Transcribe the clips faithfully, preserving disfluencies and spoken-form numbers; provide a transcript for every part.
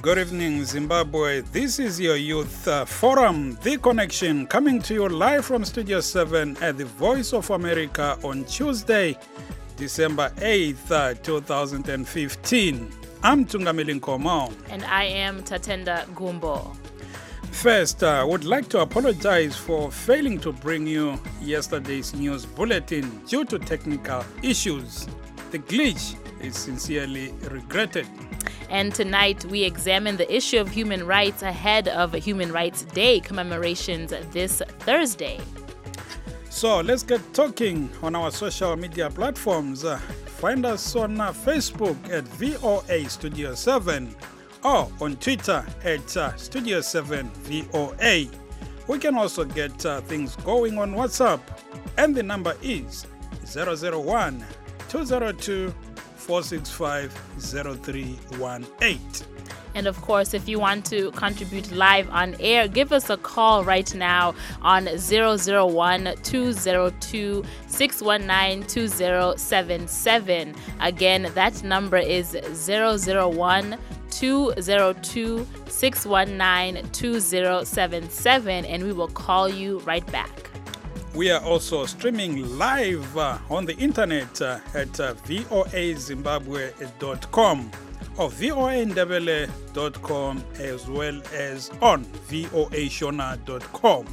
Good evening, Zimbabwe. This is your Youth uh, Forum, The Connection, coming to you live from Studio seven at the Voice of America on Tuesday, December eighth, uh, two thousand fifteen. I'm Tungamili Nkomo. And I am Tatenda Gumbo. First, I uh, would like to apologize for failing to bring you yesterday's news bulletin due to technical issues. The glitch is sincerely regretted. And tonight we examine the issue of human rights ahead of Human Rights Day commemorations this Thursday. So let's get talking on our social media platforms. Uh, find us on uh, Facebook at V O A Studio seven or on Twitter at uh, Studio seven V O A. We can also get uh, things going on WhatsApp, and the number is zero zero one, two zero two, four six five, zero three one eight. And of course, if you want to contribute live on air, give us a call right now on zero zero one, two zero two, six one nine, two zero seven seven. Again, that number is zero zero one, two zero two, six one nine, two zero seven seven, and we will call you right back. We are also streaming live uh, on the internet uh, at uh, voa zimbabwe dot com or voa ndebele dot com, as well as on voa shona dot com.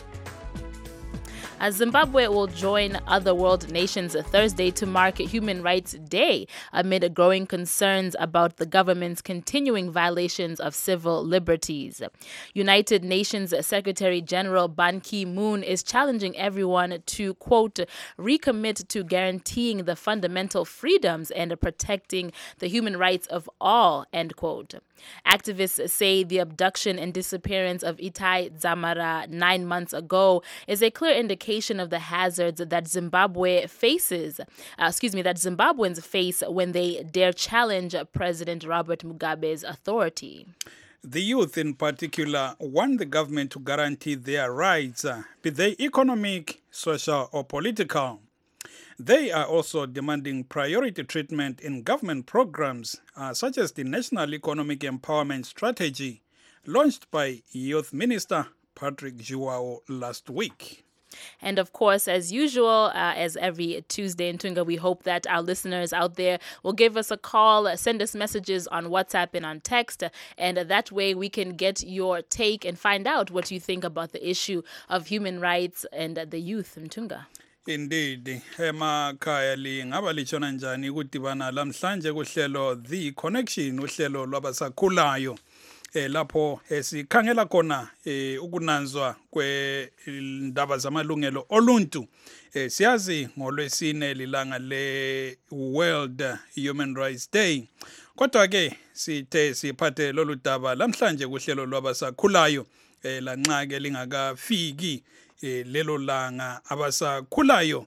As Zimbabwe will join other world nations Thursday to mark Human Rights Day amid growing concerns about the government's continuing violations of civil liberties. United Nations Secretary General Ban Ki-moon is challenging everyone to, quote, recommit to guaranteeing the fundamental freedoms and protecting the human rights of all, end quote. Activists say the abduction and disappearance of Itai Dzamara nine months ago is a clear indication of the hazards that Zimbabwe faces, uh, excuse me, that Zimbabweans face when they dare challenge President Robert Mugabe's authority. The youth in particular want the government to guarantee their rights, uh, be they economic, social, or political. They are also demanding priority treatment in government programs uh, such as the National Economic Empowerment Strategy launched by Youth Minister Patrick Joao last week. And of course, as usual, uh, as every Tuesday in Tunga, we hope that our listeners out there will give us a call, send us messages on WhatsApp and on text, and that way we can get your take and find out what you think about the issue of human rights and the youth in Tunga. Indeed, emakhaya lingaba litshona njani ukudibana lamhlanje kuhlelo The Connection, uhlelo lwabasakhulayo eh lapho esikhangela khona eh ukunanzwa kwendaba zamalungelo oluntu. Eh siyazi ngolwesine lilanga le World Human Rights Day. Kodwa ke sithe siphathe lolu daba lamhlanje kuhlelo lwabasakhulayo eh lanxa ke lingakafiki eh lelo langa abasakhulayo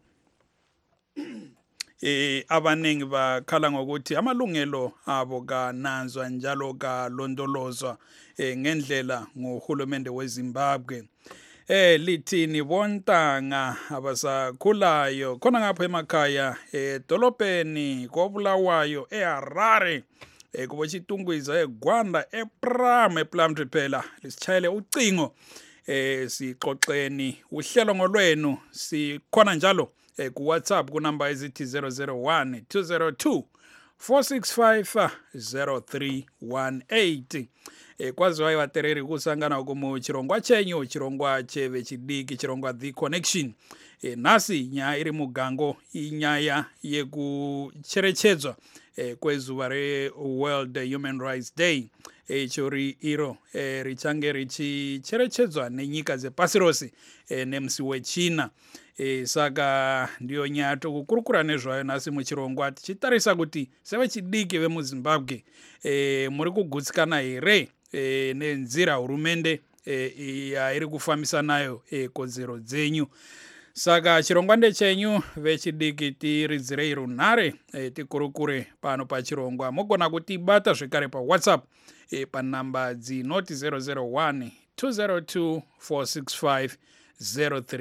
eh abaningi bakhala ngokuthi amalungelo abo kananzwa njalo kalondolozwa eh ngendlela ngohulumende weZimbabwe. Eh lithini bontanga abasakhulayo khona ngapha emakhaya edolobheni koBulawayo eHarare eh kubo Chitungwiza eGwanda ePram ePlumtree phela lisitshayele ucingo eh sixoxeni uhlelo ngolwenu sikhona njalo eh ku WhatsApp ku number ezithi zero zero one, two zero two, four six five, zero three one eight. eh kwaziwayo watereri kusangana kumu chirongwa chenyu chirongwa cheve chidiki chirongwa The Connection. eh nasi nya iri mugango inyaya yekucherechedzwa eh kwezuva re World Human Rights Day. eh chori iro eh richange richicherechedzwa nenyika dzepasi rose eh nemusi wechina. eh saka ndiyo nyato kukurukura nezvayo nasi muchirongwa tichitarisa kuti sevechidiki vemuZimbabwe eh muri kugutsikana here eh nenzira hurumende eh iri kufambisa nayo eh kodzero dzenyu. Saka chirongwa ndechenyu vechidiki tiridzirei runhare eh tikurukure pano pachirongwa. Mogona kutibata zvekare pa WhatsApp eh panamba dzinoti zero zero one, two zero two, four six five, zero three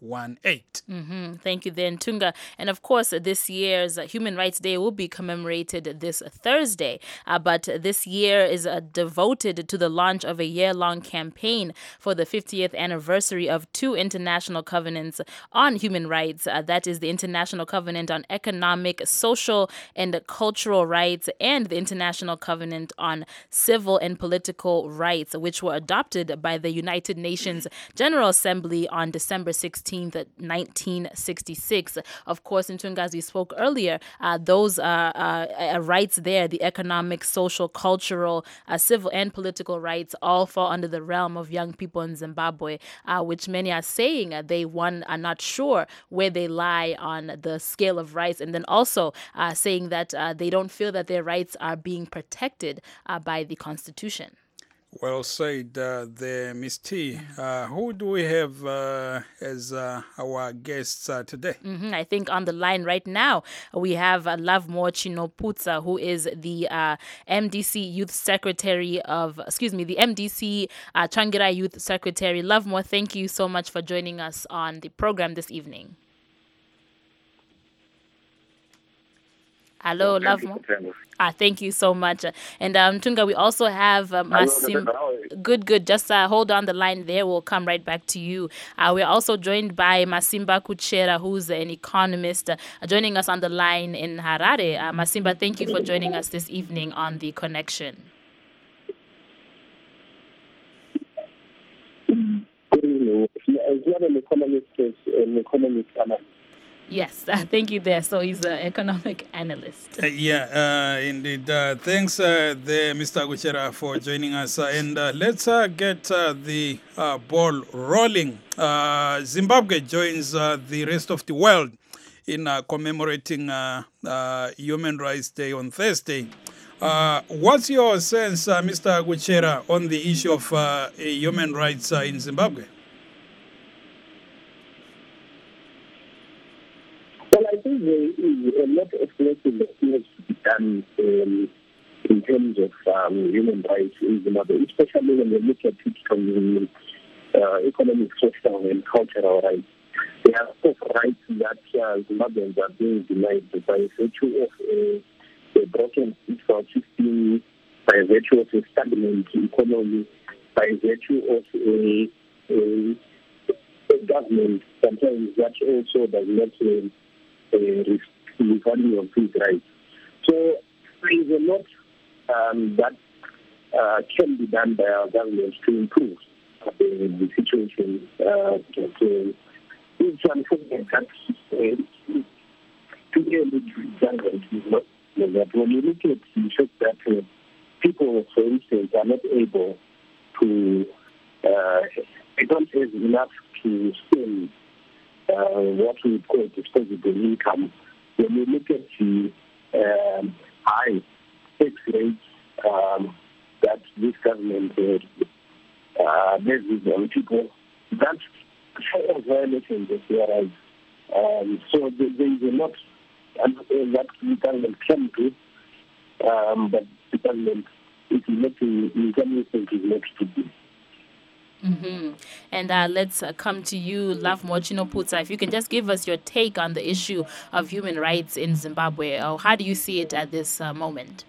one eight. Mm-hmm. Thank you then, Tunga. And of course, this year's Human Rights Day will be commemorated this Thursday. Uh, but this year is uh, devoted to the launch of a year-long campaign for the fiftieth anniversary of two international covenants on human rights. Uh, that is the International Covenant on Economic, Social, and Cultural Rights and the International Covenant on Civil and Political Rights, which were adopted by the United Nations General Assembly on December sixteenth, nineteen sixty-six. Of course, in Tunga, as we spoke earlier, uh, those uh, uh, rights there, the economic, social, cultural, uh, civil, and political rights, all fall under the realm of young people in Zimbabwe, uh, which many are saying uh, they, one, are not sure where they lie on the scale of rights, and then also uh, saying that uh, they don't feel that their rights are being protected uh, by the Constitution. Well said uh, there, Miss T. Uh, who do we have uh, as uh, our guests uh, today? Mm-hmm. I think on the line right now, we have uh, Lovemore Chinoputsa, who is the uh, M D C Youth Secretary of, excuse me, the M D C uh, Changira Youth Secretary. Lovemore, thank you so much for joining us on the program this evening. Hello, Lovemore. Ah, thank you so much. And um, Tunga, we also have uh, Masim. Good, good. Just uh, hold on the line there. We'll come right back to you. Uh, we're also joined by Masimba Kuchera, who's an economist, uh, joining us on the line in Harare. Uh, Masimba, thank you for joining us this evening on The Connection. An economist, an economist analyst. Yes, uh, thank you there. So he's an economic analyst. Uh, yeah, uh, indeed. Uh, thanks, uh, there, Mister Kuchera, for joining us. Uh, and uh, let's uh, get uh, the uh, ball rolling. Uh, Zimbabwe joins uh, the rest of the world in uh, commemorating uh, uh, Human Rights Day on Thursday. Uh, what's your sense, uh, Mister Kuchera, on the issue of uh, human rights uh, in Zimbabwe? Well, I think there is a lot of work that needs to be done um, in terms of um, human rights in Zimbabwe, especially when we look at it from the uh, economic, social, and cultural rights. There are of rights that uh, Zimbabweans are being denied by virtue of a, a broken fiscal system, by virtue of a stagnant economy, by virtue of a, a, a government sometimes that also does not uh, Uh, the value of these rights. So there is a lot um, that uh, can be done by our government to improve uh, the situation. Uh, that, uh, it's unfortunate that uh, today the government is not that. When you look at the fact that uh, people, for instance, are not able to, uh, they don't have enough to spend Uh, what we call disposable income. When we look at the um, high tax rates um, that this government uh, levies on people, that's a violation of their rights. Um, so there is a lot that the government can do, um, but the government is not in some instances is not to do. Mm-hmm. And uh, let's uh, come to you, Lovemore Chinoputsa. If you can just give us your take on the issue of human rights in Zimbabwe, or how do you see it at this uh, moment?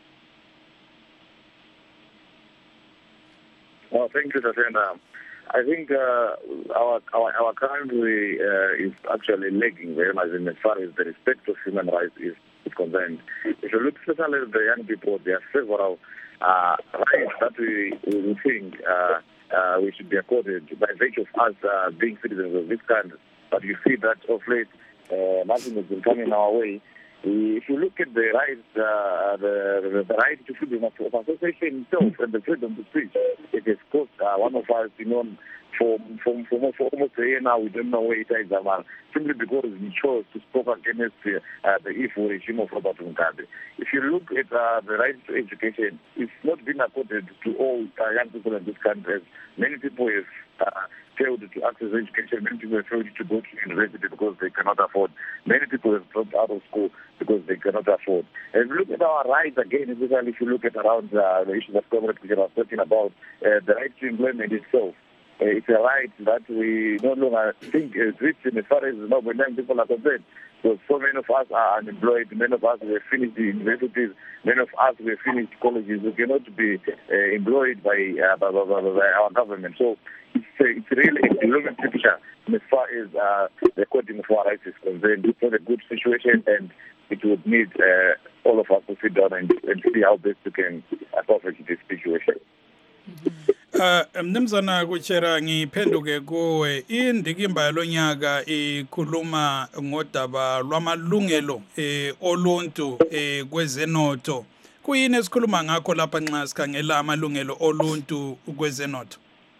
Well, thank you, Tatena. I think uh, our, our our country uh, is actually lagging very much in as far as the respect of human rights is, is concerned. If you look especially at the young people, there are several uh, rights that we, we think uh, Uh, we should be accorded by virtue of us uh, being citizens of this country. But you see that of late, uh, nothing has been coming our way. If you look at the rights, uh, the, the, the right to freedom of association itself and the freedom to speak, it has cost uh, one of us, you know, for, for, for, for almost a year now, we don't know where it is, uh, simply because we chose to speak against uh, the evil regime of Robert Mugabe. If you look at uh, the right to education, it's not been accorded to all uh, young people in this country. Many people have uh, failed to access education. Many people have failed to go to university because they cannot afford. Many people have dropped out of school because they cannot afford. And if you look at our rights again, especially if you look at around uh, the issues that Comrade Kuchera was talking about, uh, the right to employment itself. uh, it's a right that we no longer think is written as far as you know, when young people are concerned. So, so many of us are unemployed, many of us have finished the universities, many of us have finished colleges. We cannot be uh, employed by, uh, by, by, by our government. So it's, uh, it's really a global picture as far as uh, the coding of our rights is concerned. It's not a good situation, and it would need uh, all of us to sit down and, and see how best we can uh, perfect this situation. Uh, mnumzana kuchera ngiphenduke kuwe indikimba yalonyaka ikhuluma ngodaba lwamalungelo eh oluntu eh kwezenotho. Kuyini esikhuluma ngakho lapha nxa sikhangela amalungelo oluntu kwezenotho?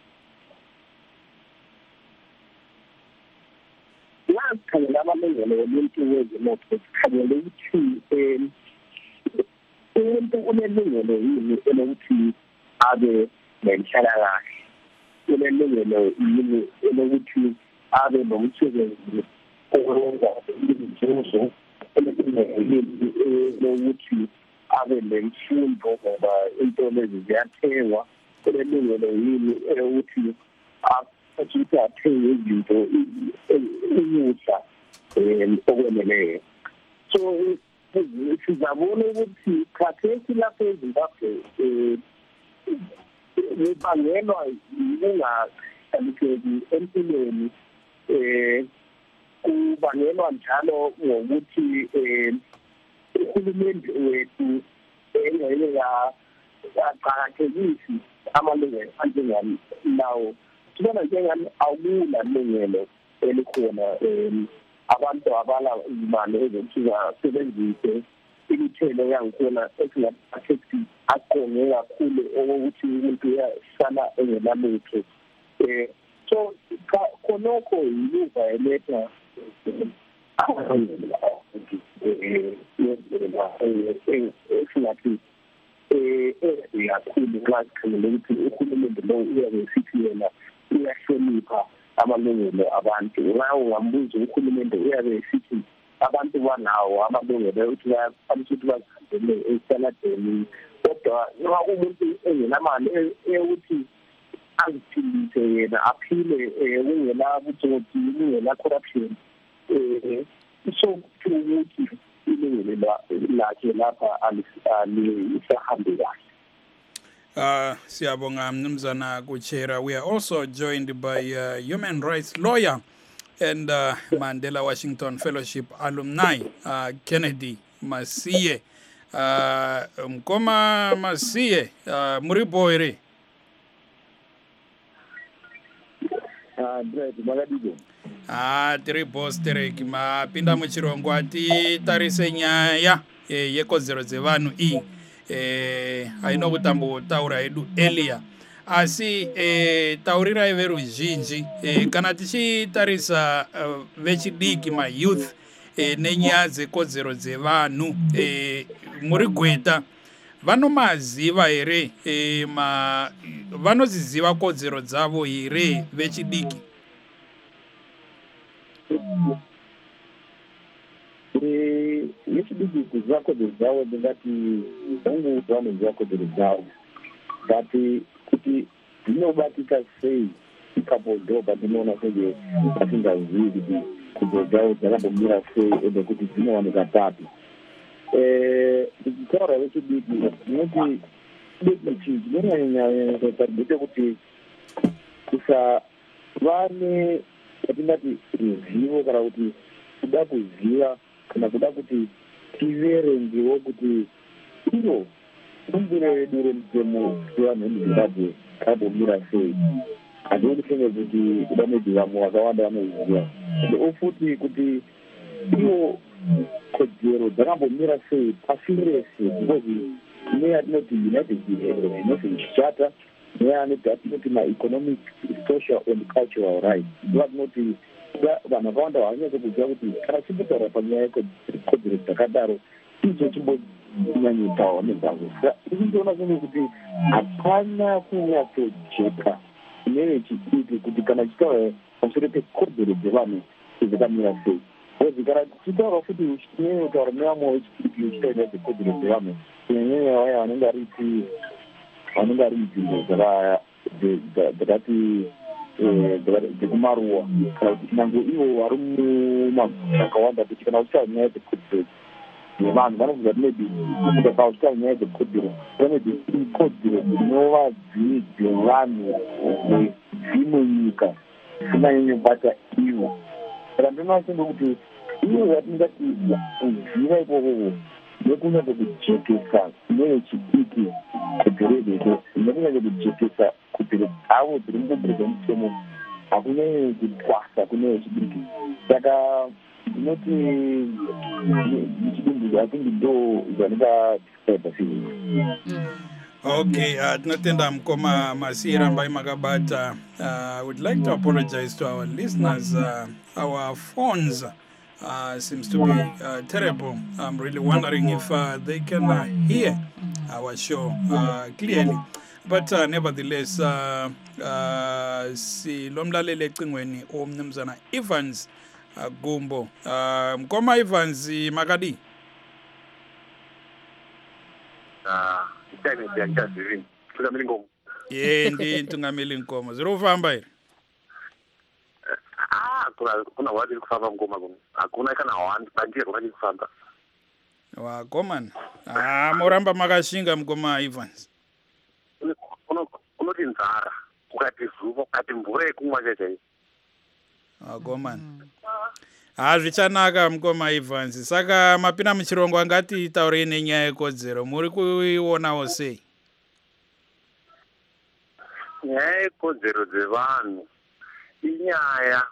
Sikhangela amalungelo oluntu kwezenotho sikhangela ukuthi um umuntu unelungelo yini elokuthi abe nenhlalakahle, unelungelo yini elokuthi abe nomsebenzi owenza izinzuzo, elokuthi abe nemfundo ngoba into lezi ziyathengwa, unelungelo yini elokuthi ukuthi athenge izinto ukudla um okweneleyo. So sizabona ukuthi khathesi lapha eZimbabwe um kubangelwa yingahlaliseki empilweni, um kubangelwa njalo ngokuthi um uhulumende wethu engeke yaqakathekisi amalungelo anjengalawo. Sibona njengani awukula lungelo elikhona um abantu abala imali ezokuthi basebenzise imithelo yangikhona esingathi aqonge kakhulu okokuthi umuntu uyasala engelalutho. Um so khonokho yiluva eletha esingathi um kakhulu nxa sikhangele ukuthi uhulumende lo uyabe sithi yena uyahlonipha amalungelo abantu. Nxa ungambuza uhulumende uyabe sithi abantu banawo amalungelo ukuthi bayakwanisa ukuthi bazihambele esaladeni, kodwa nxa umuntu engenamali eyokuthi aziphilise yena aphile kungela butsotsi, kungela corruption, um so ukuthi ilungelo lakhe lapha alisahambi kahle. Uh, siyabonga mnumzana Kuchera. We are also joined by uh, human rights lawyer and uh, Mandela Washington Fellowship alumni, uh, Kennedy Masiye. Uh, Mkoma Masiye, uh, Muriboire. Ah, tiri boss tere kima pinda muchirongo ati tarise nyaya e, yeko zero zevanu i e, aino kutambo taura edu elia asi e, taurira everu jinji e, kana tichi tarisa uh, vechidiki ma youth e, nenyaze ko zero zevanu e, muri gweta vano maziva here e, ma vano ziziva kodzero dzavo here vechidiki. Eh, vechidiki kuziva kodzero dzavo ndingati zangu vanoziva kodzero dzavo, but kuti dzinobatika sei ikapodhobha tinoona senge vasingazivi kuti kodzero dzavo dzakambomira sei ende kuti dzinowanika papi. Ndichitaura vechidiki ndinoti deki chinonyanya kuti kusava neyatingati ruzivo kana kuti kuda kuziva kana kuda kuti tiverengewo kuti iro rumbiro redu remutemo wevanhu vemuzimbabwe rakambomira sei. Handii kufunge kuti kuda maybe vamwe vakawanda vanoziva ende ofuti kuti iwo kodzero dzakambomira sei pasi rese, because neyatinoti United Nations Charter, neyanoti atinoti ma-economic, social and cultural rights, vatinoti vanhu vakawanda havanyatso kuziva kuti kana chimbotaura panyaya yekodzero dzakadaro idzo chimbonyanyotawa nezvavo. Iri ndiona senge kuti hapana kunyatsojeka nevechidiki kuti kana chitaura pamusoro pekodzero dzevanhu dzakamira sei. Kana tichitaura futi chinyanyotaura nevamwe vechidiki uchitaura dzekodzero dzevanhu kunyanyanya vaya vanenge vari vanenge vari nzvimbo dzakati dzekumaruwa kana kuti nyange ivo vari mumaguta akawanda kuti kana uchitaura nyaya dzekodzero nevanhu vanoziva kuti maybe kana uchitaura nyaya dzekodzero maybe ikodzero dzinova dziri dzevanhu vedzimwe nyika dzinanyanyobata ivo. Saka ndinoachendo kuti ivo vatingati kuziva ikokoko nekunyatsa kujekesa neyechidiki kodzero idzodzo nekunyatsa kujekesa kodzero dzavo dziri mukodzero dzemutemo hakunyanyi kutwasa kune wechidiki. Saka ndinoti muchidumbu hatingi ndo zvandingadescribe sei. Okay, uh, tinotenda mukoma Masira Mbai Makabata. Uh, I would like to apologize to our listeners. Uh, our phones uh, seems to be uh, terrible. I'm really wondering if uh, they can uh, hear our show uh, clearly. But uh, nevertheless, uh, uh, si lomlalele ecingweni omnumzana Evans uh, Gumbo. Uh, mukoma Evans Makadi. Ah, ndani ya kazi tungamili ngomo. Ye ndi tungamili ngomo. Zero famba here. Ah, kuna kuna wadi kufamba ngoma ngomo. Hakuna kana wandi banjira kuna kufamba. Wa goman. Ah, moramba makashinga mukoma Evans. Uno unoti nzara. Ukati zuva, ukati mvura kumwa chacha. Wa goman. Ah, zvichanaka mukoma Evans. Saka mapina muchirongo angati taure nenyaya yekodzero. Muri kuionawo sei? Nyaya yekodzero dzevanhu inyaya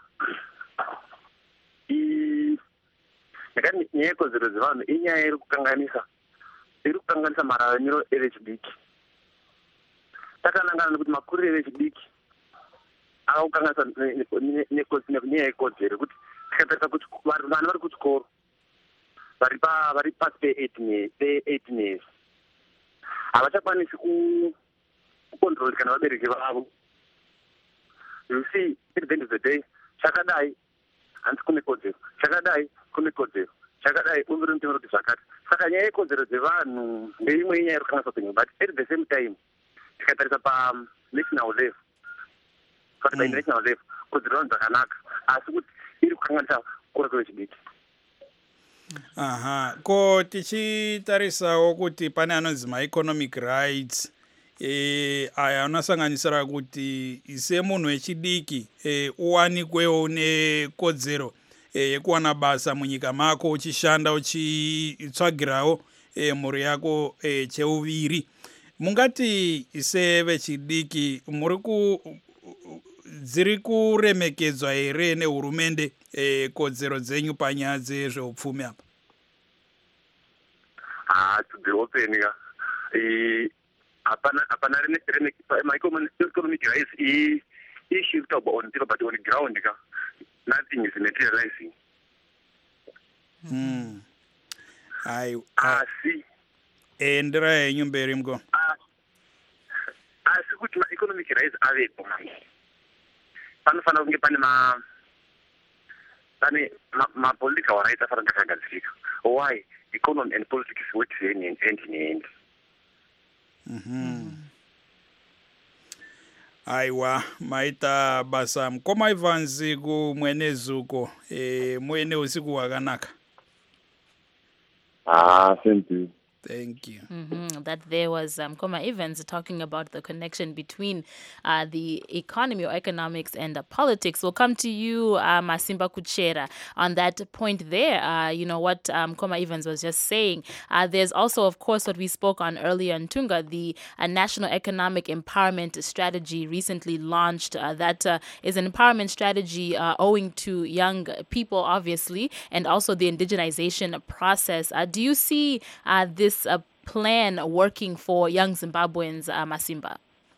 i yakati nyaya yekodzero dzevanhu inyaya iri kukanganisa iri kukanganisa mararamiro evechidiki. Takanangana nekuti makuriro evechidiki akakukanganisa nenyaya yekodzero kuti tikatarisa kuti vana vari kuchikoro vari vari pasi pe-eighteen years havachakwanisi kucontrol kana vabereki vavo. You see, at the end of the day, chakadai hanzi kune kodzero, chakadai kune kodzero, chakadai uri mutemo kuti zvakati. Saka nyaya yekodzero dzevanhu ndeimwe inyaya iri kukanganisa upenyu, but at the same time tikatarisa pa national level, saka pa national level kodzero vanhu dzakanaka, asi kuti iri kukanganisa kukura kwevechidiki. Aha, ko tichitarisawo kuti pane anonzi ma-economic rights eh aya unosanganisira kuti semunhu wechidiki eh uwanikwewo nekodzero eh yekuwana basa munyika mako uchishanda uchitsvagirawo eh mhuri yako eh cheuviri. Mungati sevechidiki muri ku dziri kuremekedzwa here nehurumende eh kodzero dzenyu panyaya dzezveupfumi apa? Ah, to be open ya. Eh apana apana rene economic rights i issue to on the but on the ground ka nothing is materializing. Hmm. Ai asi endra yenyu mberi mko. Asi kuti ma economic rights ave pomani. Panofana kunge pane ma pane ma political rights afana takagadzirika. Why economy and politics work hand in hand. Mhm. Aiwa maita basa mkoma Evans kumwene zuko eh mwene usiku wakanaka. Ah, thank you. Thank you. Mm-hmm. That there was um, Koma Evans talking about the connection between uh, the economy or economics and uh, politics. We'll come to you, uh, Masimba Kuchera, on that point there. Uh, you know, what um, Koma Evans was just saying. Uh, there's also, of course, what we spoke on earlier in Tunga, the uh, National Economic Empowerment Strategy recently launched. Uh, that uh, is an empowerment strategy uh, owing to young people, obviously, and also the indigenization process. Uh, do you see uh, this a uh, plan working for young Zimbabweans, uh, Masimba?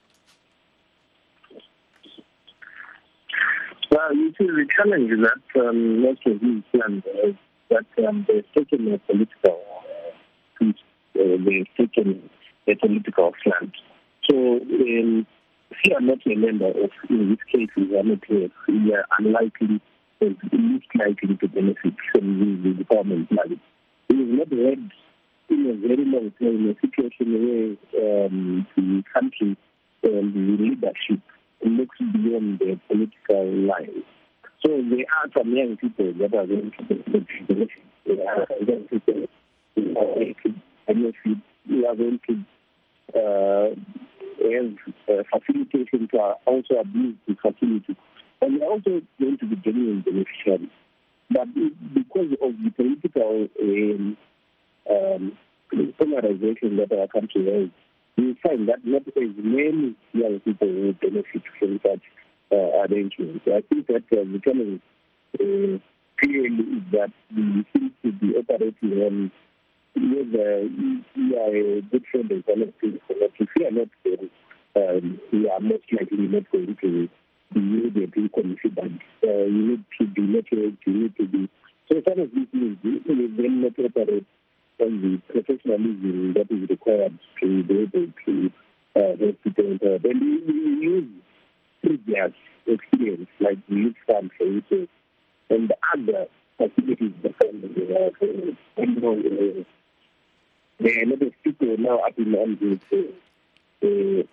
Well, you see, the challenge is that um, most of these plans is that um, they've taken a political uh, uh, they've taken a political slant. So, um, if you are not a member of, in this case, we are not here, we are unlikely, or least likely to benefit from the, the government plan. We have not had in a very long time a situation where um, the country and the leadership looks beyond the political line. So there are some young people that are going to benefit. There are young people who are going to benefit, who are going to uh, have uh, facilitation to also abuse the facility. And they're also going to be genuine beneficiaries. But because of the political um, um, polarization that our country has, we find that not as many young people will benefit from such uh, arrangements. I think that uh, the challenge uh, clearly is that we seem to be operating on whether we are a good friend of collective, but if we are not, um, we are most likely not going to be immediately considered. Uh, you need to be networked, you need to be... So some of these things, we then not operate on the professionalism that is required to be able to uh, help people empowered. And we, we use previous experience, like the youth fund, for instance, and the other facilities that come with the you know, uh, there are a lot of people now up in the uh,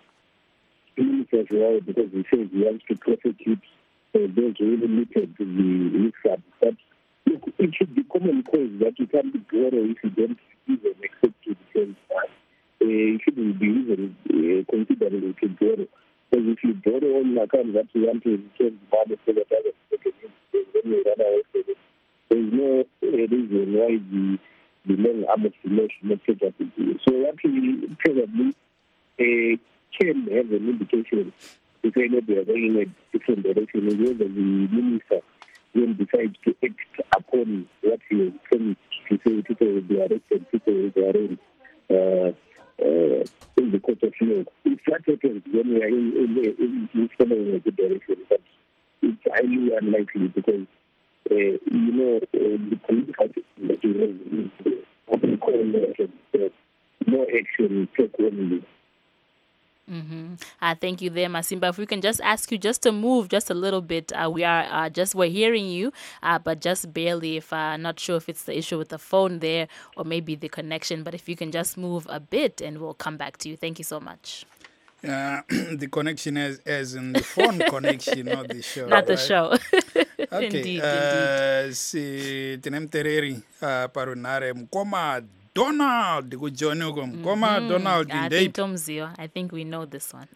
as well, because we say we want to prosecute uh, those who limited the youth fund. But look, it should be common cause that you can't borrow if you don't even accept to the same time. Uh, you shouldn't be even uh, considering to borrow. Because if you borrow on an account that you want to return money for the other people, then you run away from it. There's no uh, reason why the, the long arm of the law should not take up with you. So what we probably uh, can have an indication to say that they are going in a different direction, and whether the minister will decide to act upon what he has promised to say people will be arrested, people will be arraigned uh, uh, in the court of law. If that happens, then we are in, in, in, in following a good direction. But it's highly unlikely because, uh, you know, uh, the political system that you have is what we call uh, no action, take only. Mm-hmm. Uh, thank you there, Masimba. If we can just ask you just to move just a little bit. Uh, we are uh, just, we're hearing you, uh, but just barely. If uh, not sure if it's the issue with the phone there or maybe the connection, but if you can just move a bit and we'll come back to you. Thank you so much. Uh, the connection as, as in the phone connection, not the show. Not the right? show. Okay. Indeed, uh, indeed. Si tinemtereri uh, parunare mkoma Donald kujoni uko mkoma Mm, Donald I indate. think Tomzio. I think we know this one.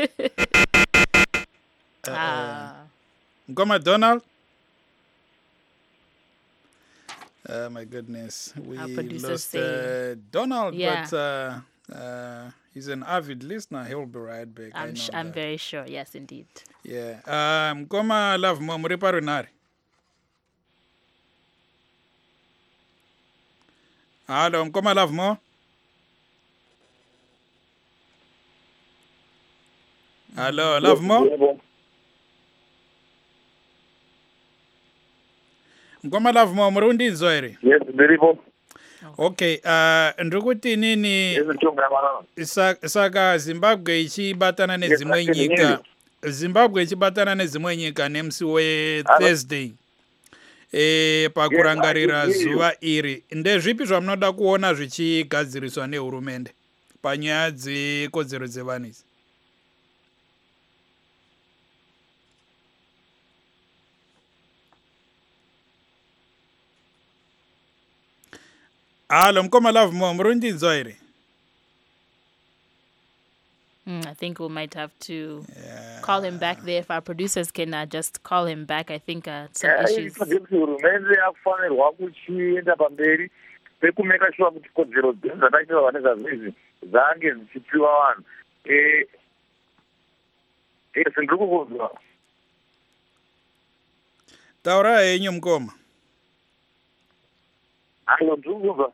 Ah. Mkoma Donald. Oh my goodness, we Our producer lost say- uh, Donald, Yeah. but uh, uh, he's an avid listener. He'll be right back. I I'm, know sh- I'm that. very sure. Yes, indeed. Yeah. Uh, mkoma love mo muri parunare. Hello, mkoma love mo. Hello, love mo. Mkoma love mo murundi nzoere. Yes, Ndiripo. Okay, uh ndikuti nini Yes, Ntongamana. Sa- saka Zimbabwe ichibatana Yes, nezimwe actually, nyika yes. Zimbabwe ichibatana nezimwe nyika nemusi we Hello. Thursday e pakurangarira Yes, I can hear you. zuva iri ndezvipi zvamunoda kuona zvichigadziriswa nehurumende panyaya dzekodzero dzevanhu idzi? Halo mkoma love mo murundinzwa here? Mm, I think we might have to call him back there. If our producers can uh, just call him back, I think uh, some issues. kuti hurumende yakufanirwa kuchienda pamberi pekumeka shuwa kuti kodzero dzedu dzataitira vane zvazvinezvi dzange dzichipiwa vanhu. Eh, yes, ndiri kukunzwa. Taura henyu mkoma. Halo, ndiri kukunzwa.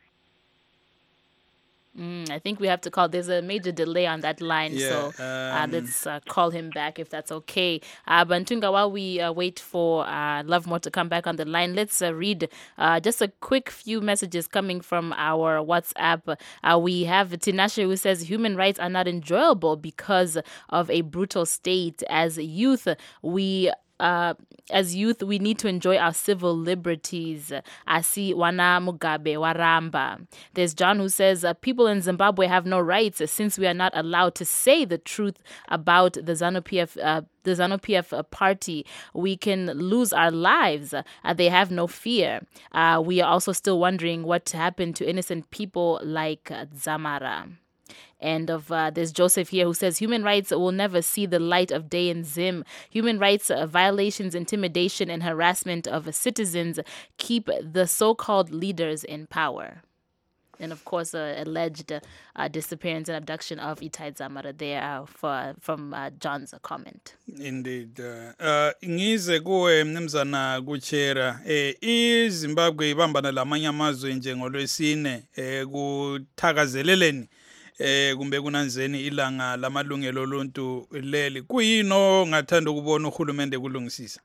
Mm, I think we have to call. There's a major delay on that line, Yeah, so uh, um, let's uh, call him back if that's okay. Uh, Bantunga, while we uh, wait for uh, Lovemore to come back on the line, let's uh, read uh, just a quick few messages coming from our WhatsApp. Uh, we have Tinashe who says human rights are not enjoyable because of a brutal state. As youth, we uh, as youth, we need to enjoy our civil liberties. Asi wana Mugabe waramba. There's John who says, uh, people in Zimbabwe have no rights uh, since we are not allowed to say the truth about the ZANU-P F uh, the ZANU-P F party. We can lose our lives. Uh, they have no fear. Uh, we are also still wondering what happened to innocent people like uh, Zamara. And of uh, there's Joseph here who says human rights will never see the light of day in Zim. Human rights uh, violations, intimidation, and harassment of uh, citizens keep the so-called leaders in power. And of course, uh, alleged uh, disappearance and abduction of Itai Zamara there uh, for, from uh, John's uh, comment. Indeed. Uh, ngize kuwe mnumzana kuchera eh iZimbabwe ibambana lamanye amazwe njengolwesine eh kuthakazeleleni eh kumbe kunanzeni ilanga lamalungelo oluntu leli kuyino ngathanda ukubona uhulumende kulungisisa.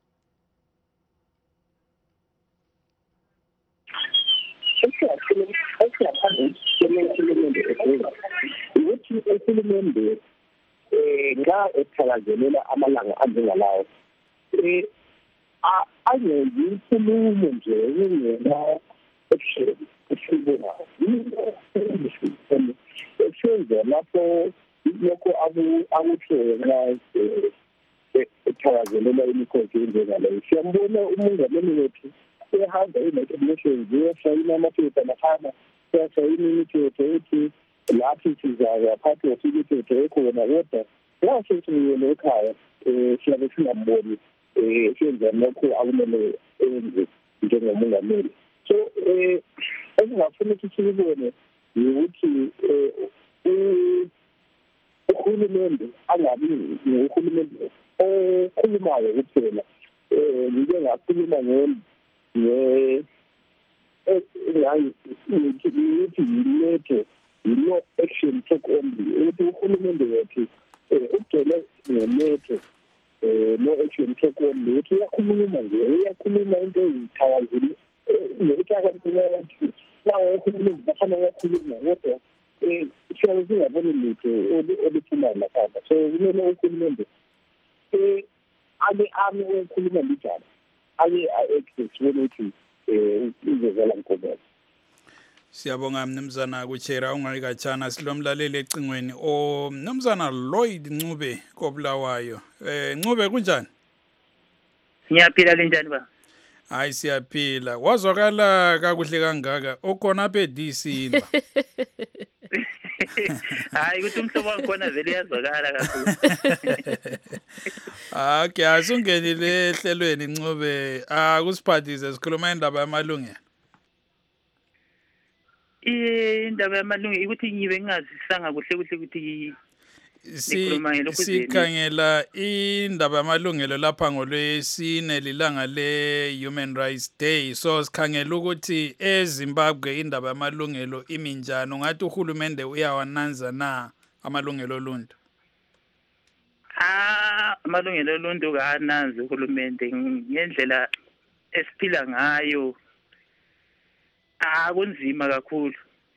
ukuthi uhulumende eh nga ethakazelela amalanga anjengalawo eh angenzi inkulumo nje ngena action esibona esenza lapho lokho abu akuthena ethakazelela imikhosi enjengaleyo. Siyambona umongameli wethu ehamba e-United Nations uyashayina amaphepha nafana uyashayina imithetho ethi lapho sizaka phakathi kwemithetho ekhona kodwa lapho siyele ekhaya siyabe singamboni senza lokho akumele enze njengomongameli. So engingafuna ukuthi sikubone ukuthi uhulumende angabi uhulumende okhulumayo kuphela ngike ngakhuluma ngeni ne eyayi ukuthi yilethe no action talk only ukuthi uhulumende wethu ugcwele nelethe no action talk only ukuthi uyakhuluma nje uyakhuluma into ezithakazile nokuthakazelela lawo uhulumende bafana uyakhuluma kodwa siyabe singaboni lutho oluphumayo lapha. So kumele uhulumende eh ake ame ukukhuluma njalo ake a-access ukuthi izozala inkomo. Siyabonga mnumzana kuchera ungalikachana silomlaleli ecingweni o mnumzana Lloyd Ncube koBulawayo. Eh Ncube kunjani? Ngiyaphila lenjani ba? Hayi siyaphila. Wazwakala kakuhle kangaka okhona apha eD C ba. Hayi ukuthi umhlobo wakhona vele yazwakala kakhulu. Okay, asungenile ehlelweni Ncube. Ah kusiphathise sikhuluma indaba yamalungelo. Indaba yamalungelo ukuthi ngibe ngazisanga kuhle kuhle ukuthi sikhangela indaba yamalungelo lapha ngolwesine lilanga le Human Rights Day. So sikhangela ukuthi eZimbabwe indaba yamalungelo iminjani. Ungathi uhulumende uyawananza na amalungelo oluntu? Ah, amalungelo oluntu kaananzi uhulumende ngendlela esiphila ngayo. Ah, kunzima kakhulu.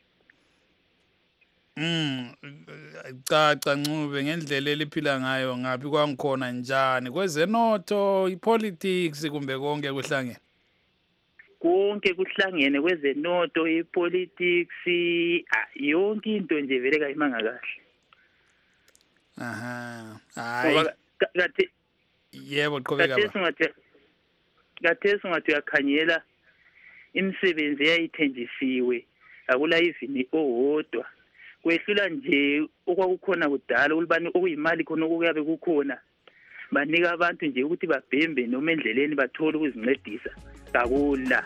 Mm, caca Ncube ngendlela eliphila ngayo ngapi kwangikhona njani kwezenotho ipolitics kumbe konke kuhlangene? Konke kuhlangene kwezenotho ipolitics yonke into nje vele kayimanga kahle. Aha. Hayi. Kathi yebo qhubeka ba. Kathi singathi kathi singathi uyakhanyela imisebenzi eyayithenjisiwe akula even owodwa kwehlula nje okwakukhona kudala ulibani okuyimali khona okuyabe kukhona banika abantu nje ukuthi babhembe noma endleleni bathole ukuzincedisa kakula.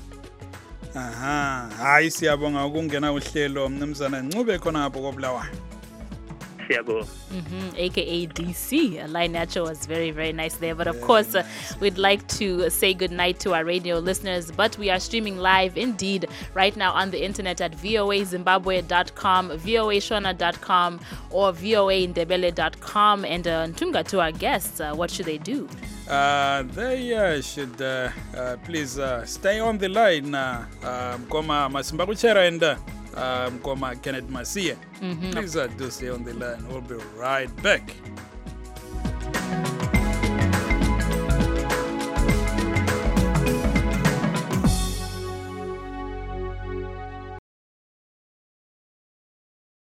Aha, hayi siyabonga ukungena uhlelo mnumzana Ncube khona ngapho koBulawayo. Mm-hmm, A K A D C. Line Nacho was very, very nice there. But of yeah, course, uh, we'd like to say good night to our radio listeners. But we are streaming live indeed right now on the internet at v o a zimbabwe dot com, v o a shona dot com, or v o a ndebele dot com. And uh, Ntunga, to our guests, uh, what should they do? Uh, they uh, should uh, uh, please uh, stay on the line. Uh, Mkoma Masimba Kuchera and uh, Mkoma Kenneth Masia. Mm-hmm. Please uh, do stay on the line. We'll be right back.